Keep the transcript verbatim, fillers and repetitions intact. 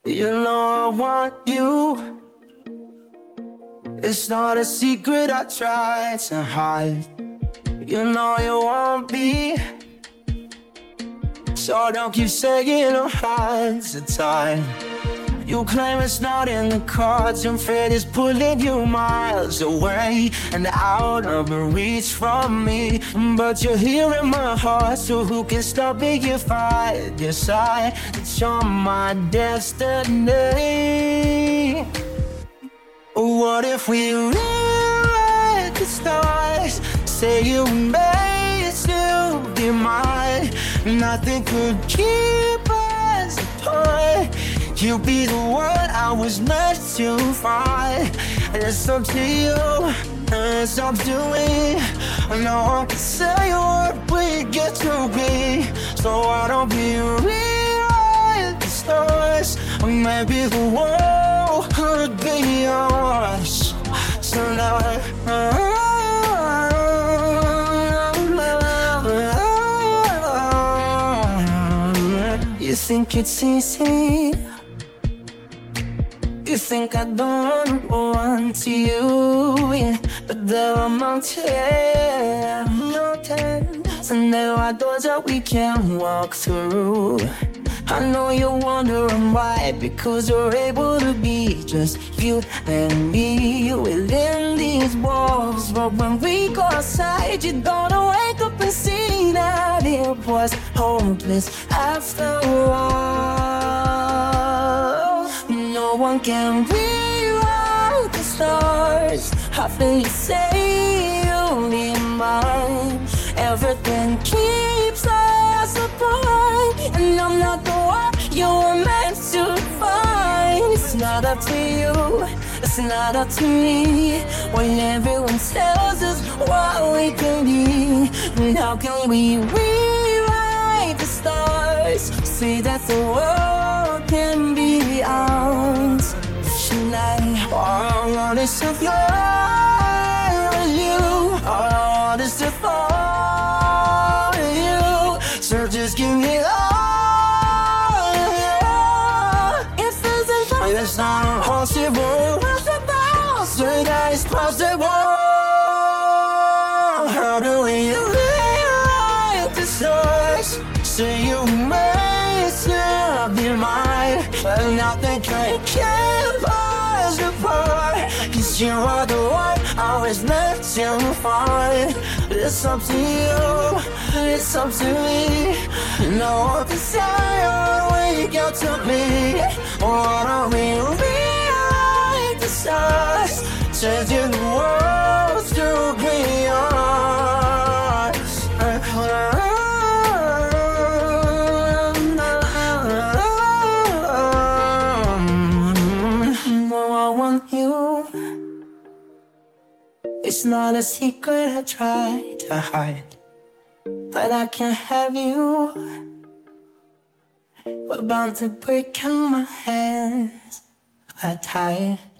You know I want you. It's not a secret I try to hide. You know you want me, so don't keep saying our hands are tied. You claim it's not in the cards, and fate is pulling you miles away and out of reach from me. But you're here in my heart, so who can stop me if I decide that you're my destiny? What if we rewrite the stars? Say you made to be mine. Nothing could keep us apart. You'll be the one I was meant to find. It's up to you, it's up to me. No one can say what we get to be. So why don't we rewrite the stars? Maybe the world could be yours. So now you think it's easy? You think I don't want to you, yeah. But there are mountains, mountains, and there are doors that we can walk through. I know you're wondering why, because you're able to be just you and me within these walls. But when we go outside, you're gonna wake up and see that it was hopeless after all. No one can rewrite the stars. After you say you'll be mine, everything keeps us apart, and I'm not the one you were meant to find. It's not up to you, it's not up to me, when everyone tells us what we can be. And how can we rewrite the stars? Say that the world can be ours tonight. All I want is to fly with you. All I want is to fall with you. So just give me all of you. If there's a fight that's not impossible, say that it's possible. How do we rewrite the stars? Say you may still be mine, but nothing can keep us apart. Cause you are the one I was meant to find. It's up to you, it's up to me. No one can say when you get to me. Why don't we rewrite the stars? Changing the world to be yours. No, I want you. It's not a secret I try to hide, but I can't have you. We're bound to break and my hands are tied.